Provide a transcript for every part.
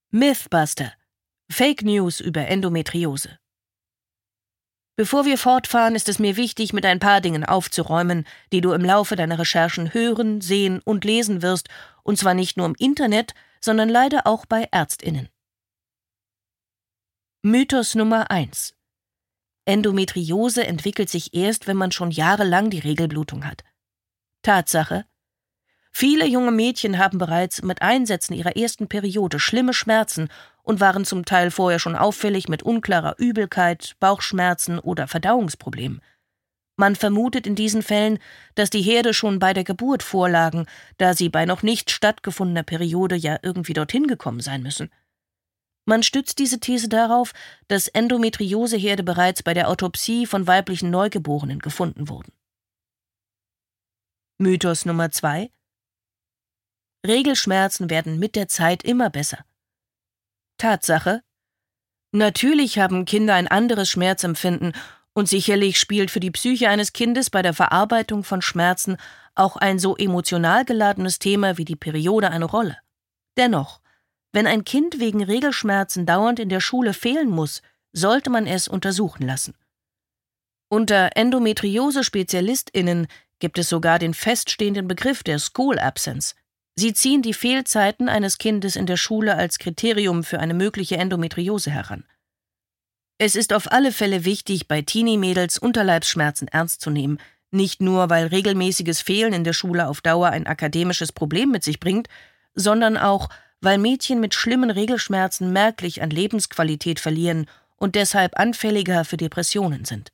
Mythbuster. Fake News über Endometriose. Bevor wir fortfahren, ist es mir wichtig, mit ein paar Dingen aufzuräumen, die du im Laufe deiner Recherchen hören, sehen und lesen wirst, und zwar nicht nur im Internet, sondern leider auch bei ÄrztInnen. Mythos Nummer 1. Endometriose entwickelt sich erst, wenn man schon jahrelang die Regelblutung hat. Tatsache: Viele junge Mädchen haben bereits mit Einsätzen ihrer ersten Periode schlimme Schmerzen und waren zum Teil vorher schon auffällig mit unklarer Übelkeit, Bauchschmerzen oder Verdauungsproblemen. Man vermutet in diesen Fällen, dass die Herde schon bei der Geburt vorlagen, da sie bei noch nicht stattgefundener Periode ja irgendwie dorthin gekommen sein müssen. Man stützt diese These darauf, dass Endometrioseherde bereits bei der Autopsie von weiblichen Neugeborenen gefunden wurden. Mythos Nummer 2. Regelschmerzen werden mit der Zeit immer besser. Tatsache: Natürlich haben Kinder ein anderes Schmerzempfinden und sicherlich spielt für die Psyche eines Kindes bei der Verarbeitung von Schmerzen auch ein so emotional geladenes Thema wie die Periode eine Rolle. Dennoch, wenn ein Kind wegen Regelschmerzen dauernd in der Schule fehlen muss, sollte man es untersuchen lassen. Unter Endometriose-SpezialistInnen gibt es sogar den feststehenden Begriff der School Absence. Sie ziehen die Fehlzeiten eines Kindes in der Schule als Kriterium für eine mögliche Endometriose heran. Es ist auf alle Fälle wichtig, bei Teenie-Mädels Unterleibsschmerzen ernst zu nehmen, nicht nur, weil regelmäßiges Fehlen in der Schule auf Dauer ein akademisches Problem mit sich bringt, sondern auch, weil Mädchen mit schlimmen Regelschmerzen merklich an Lebensqualität verlieren und deshalb anfälliger für Depressionen sind.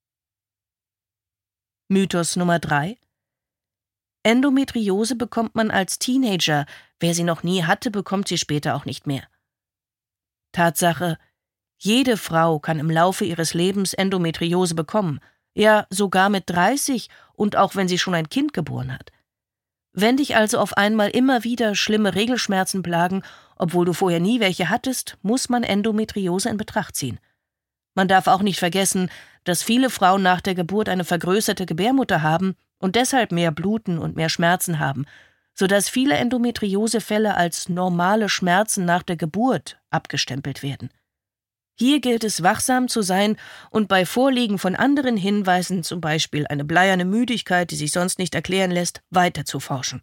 Mythos Nummer 3. Endometriose bekommt man als Teenager, wer sie noch nie hatte, bekommt sie später auch nicht mehr. Tatsache: Jede Frau kann im Laufe ihres Lebens Endometriose bekommen, ja sogar mit 30 und auch wenn sie schon ein Kind geboren hat. Wenn dich also auf einmal immer wieder schlimme Regelschmerzen plagen, obwohl du vorher nie welche hattest, muss man Endometriose in Betracht ziehen. Man darf auch nicht vergessen, dass viele Frauen nach der Geburt eine vergrößerte Gebärmutter haben und deshalb mehr bluten und mehr Schmerzen haben, sodass viele Endometriosefälle als normale Schmerzen nach der Geburt abgestempelt werden. Hier gilt es, wachsam zu sein und bei Vorliegen von anderen Hinweisen, zum Beispiel eine bleierne Müdigkeit, die sich sonst nicht erklären lässt, weiter zu forschen.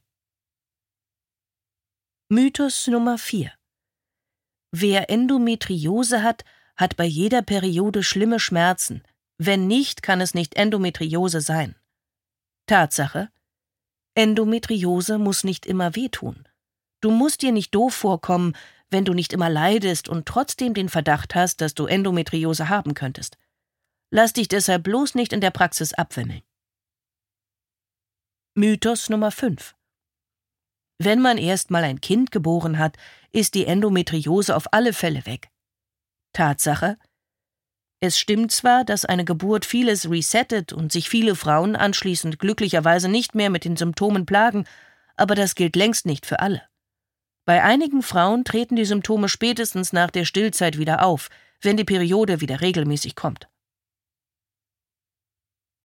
Mythos Nummer 4. Wer Endometriose hat, hat bei jeder Periode schlimme Schmerzen. Wenn nicht, kann es nicht Endometriose sein. Tatsache: Endometriose muss nicht immer wehtun. Du musst dir nicht doof vorkommen, wenn du nicht immer leidest und trotzdem den Verdacht hast, dass du Endometriose haben könntest. Lass dich deshalb bloß nicht in der Praxis abwimmeln. Mythos Nummer 5. Wenn man erst mal ein Kind geboren hat, ist die Endometriose auf alle Fälle weg. Tatsache: Es stimmt zwar, dass eine Geburt vieles resettet und sich viele Frauen anschließend glücklicherweise nicht mehr mit den Symptomen plagen, aber das gilt längst nicht für alle. Bei einigen Frauen treten die Symptome spätestens nach der Stillzeit wieder auf, wenn die Periode wieder regelmäßig kommt.